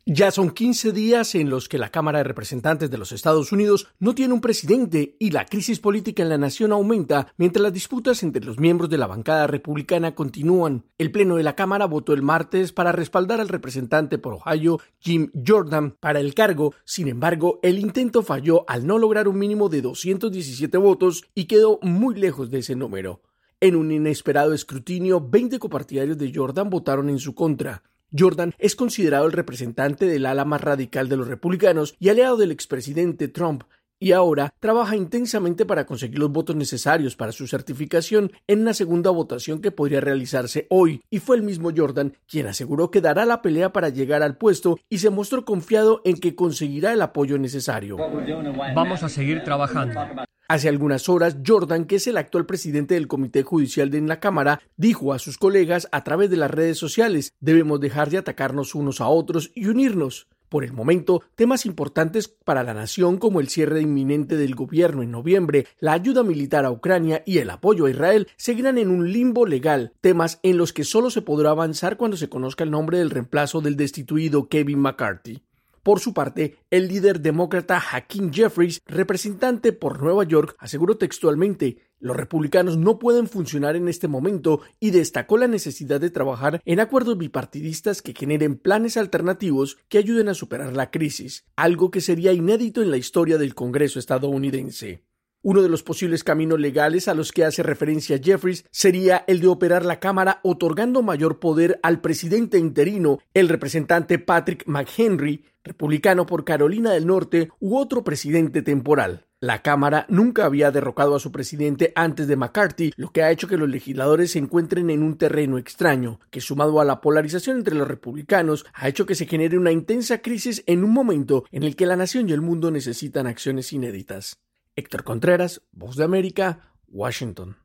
Ya son 15 días en los que la Cámara de Representantes de los Estados Unidos no tiene un presidente y la crisis política en la nación aumenta mientras las disputas entre los miembros de la bancada republicana continúan. El Pleno de la Cámara votó el martes para respaldar al representante por Ohio, Jim Jordan, para el cargo. Sin embargo, el intento falló al no lograr un mínimo de 217 votos y quedó muy lejos de ese número. En un inesperado escrutinio, 20 copartidarios de Jordan votaron en su contra. Jordan es considerado el representante del ala más radical de los republicanos y aliado del expresidente Trump, y ahora trabaja intensamente para conseguir los votos necesarios para su certificación en una segunda votación que podría realizarse hoy, y fue el mismo Jordan quien aseguró que dará la pelea para llegar al puesto y se mostró confiado en que conseguirá el apoyo necesario. Vamos a seguir trabajando. Hace algunas horas, Jordan, que es el actual presidente del Comité Judicial de la Cámara, dijo a sus colegas a través de las redes sociales: debemos dejar de atacarnos unos a otros y unirnos. Por el momento, temas importantes para la nación como el cierre inminente del gobierno en noviembre, la ayuda militar a Ucrania y el apoyo a Israel seguirán en un limbo legal, temas en los que solo se podrá avanzar cuando se conozca el nombre del reemplazo del destituido Kevin McCarthy. Por su parte, el líder demócrata Hakeem Jeffries, representante por Nueva York, aseguró textualmente: los republicanos no pueden funcionar en este momento, y destacó la necesidad de trabajar en acuerdos bipartidistas que generen planes alternativos que ayuden a superar la crisis, algo que sería inédito en la historia del Congreso estadounidense. Uno de los posibles caminos legales a los que hace referencia Jeffries sería el de operar la Cámara otorgando mayor poder al presidente interino, el representante Patrick McHenry, republicano por Carolina del Norte, u otro presidente temporal. La Cámara nunca había derrocado a su presidente antes de McCarthy, lo que ha hecho que los legisladores se encuentren en un terreno extraño, que sumado a la polarización entre los republicanos, ha hecho que se genere una intensa crisis en un momento en el que la nación y el mundo necesitan acciones inéditas. Héctor Contreras, Voz de América, Washington.